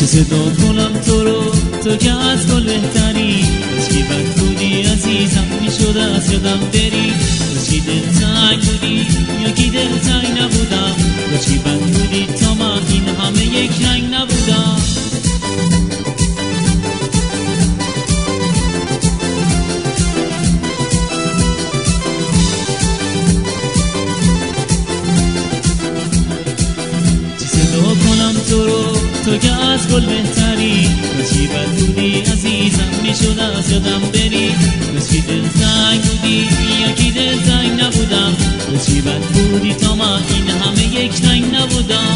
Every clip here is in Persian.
چه صدا کنم تو رو، تو که از گل بهتری. کاشکی بد بودی عزیزم میشد از یادم بری. کاشکی دلتنگ بودی یا کی دلتنگ نبودم. کاشکی بد بودی تا من این همه یک رنگ نبودم. تو که از گل بهتری. کاشکی بد بودی عزیزم میشد از یادم بری. کاشکی دلتنگ بودی یا کی دلتنگ نبودم. کاشکی بد بودی تا من این همه یک رنگ نبودم.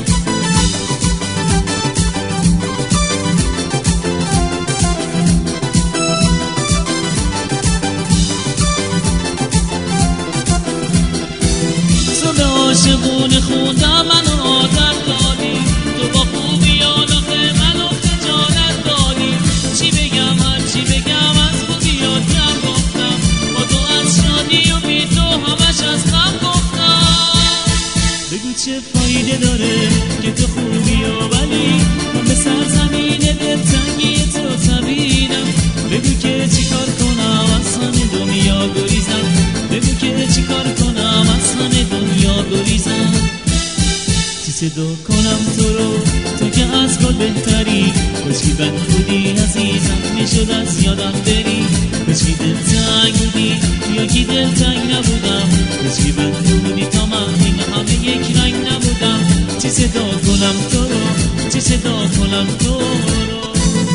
تو به عاشقونه خوندم منو عادت دادی. تو با خوبیان آخه منو خجالت دادی. چی بگم هرچی بگم از خوبیات کم گفتم. با تو از شادی و بی تو همش از غم گفتم. بگو چه فایده داره که تو خوبی و ولی من به سرزمین دلتنگی تو طبیدم. بگو که چی کار کنم از همه دنیا گریزم. بگو که چی کار کنم از همه دنیا گریزم. چی صدا کنم تو رو، تو که از گل بهتری. کاشکی بد بودی عزیزم میشد از یادم بری. کاشکی دلتنگ بودی یا کی دلتنگ نبودم. کاشکی بد بودی تا من این همه یک رنگ نبودم. چی صدا کنم تو رو، چی صدا کنم تو رو.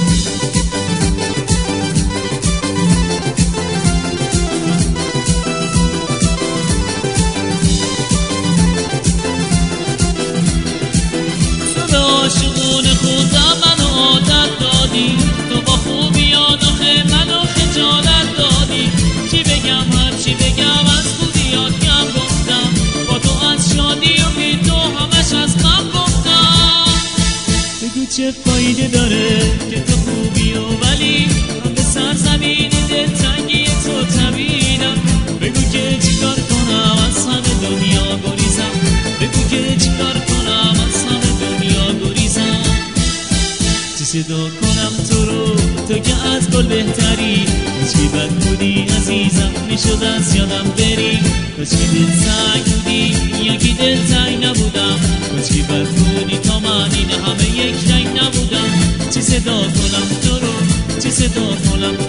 عاشقونه خوندم منو عادت دادی. تو با خوبیان آخه منو خجالت دادی. چی بگم هرچی بگم از خوبیات کم گفتم. با تو از شادی و بی تو همش از غم گفتم. بگو چه فایده داره که تو خوبی و ولی من به سرزمین دلتنگی تو طبیدم. بگو که چی کار کنم از همه دنیا گریزم. بگو که چی کار کنم از همه دنیا گریزم. چی صدا کنم تو رو، تو که از گل بهتری. کاشکی بد بودی عزیزم میشد از یادم بری. کاشکی دلتنگ بودی یا کی دلتنگ نبودم. کاشکی بد بودی تا من این همه یک رنگ نبودم. چی صدا کنم تو رو، چی صدا کنم